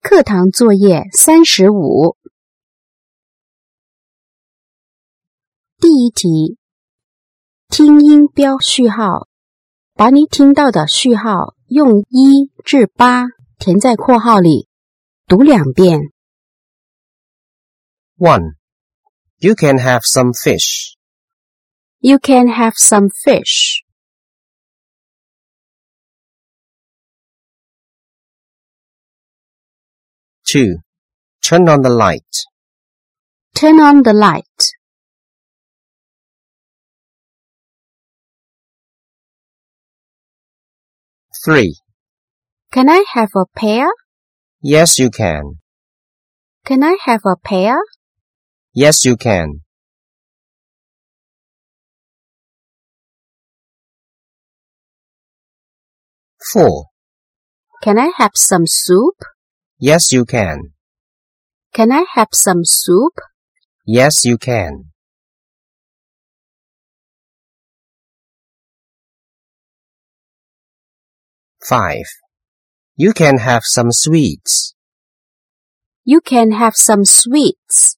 课堂作业35。第一题，听音标序号，把你听到的序号用1至8填在括号里，读2遍。 1. You can have some fish. You can have some fish. 2. Turn on the light. Turn on the light. 3. Can I have a pear? Yes, you can. Can I have a pear? Yes, you can. 4. Can I have some soup? Yes, you can. Can I have some soup? Yes, you can. 5. You can have some sweets. You can have some sweets.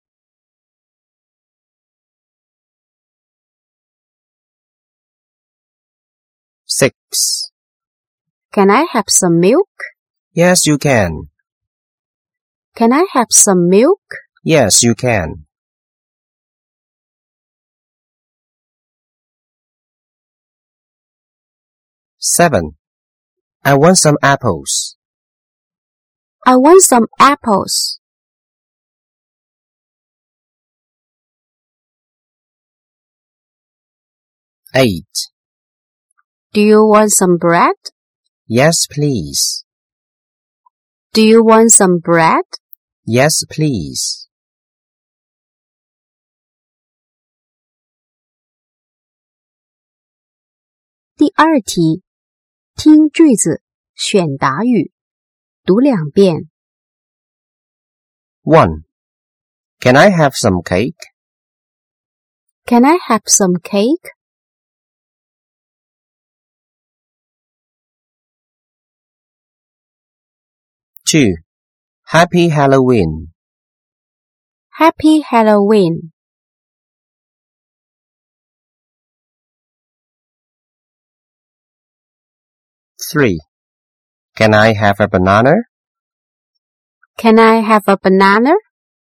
6. Can I have some milk? Yes, you can. Can I have some milk? Yes, you can. 7. I want some apples. I want some apples. 8. Do you want some bread? Yes, please. Do you want some bread? Yes, please. 第二题，听句子，选答语，读2遍。 1. Can I have some cake? Can I have some cake? 2. Happy Halloween. Happy Halloween. 3. Can I have a banana? Can I have a banana?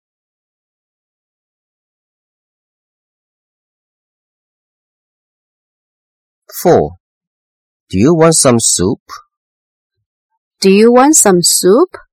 4. Do you want some soup? Do you want some soup?